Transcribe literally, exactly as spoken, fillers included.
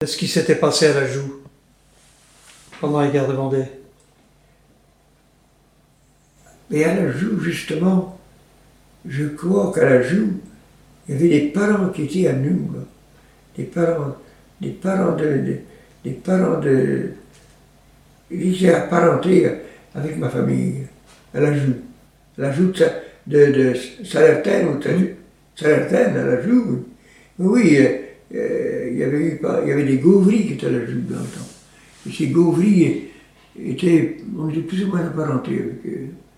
Ce qui s'était passé à la Joux pendant la guerre de Vendée. Mais à la Joux, justement, je crois qu'à la Joux, il y avait des parents qui étaient à nous, là. Des parents, des parents de, de des parents de, ils étaient apparentés avec ma famille, à la Joux. À la Joux de, de, de Salertaine, ou de Salertaine, à la Joux. Oui, euh, euh, il y avait eu, il y avait des Gauvry qui étaient à la Joux dans le temps. Et ces Gauvry étaient, on était plus ou moins apparentés avec eux.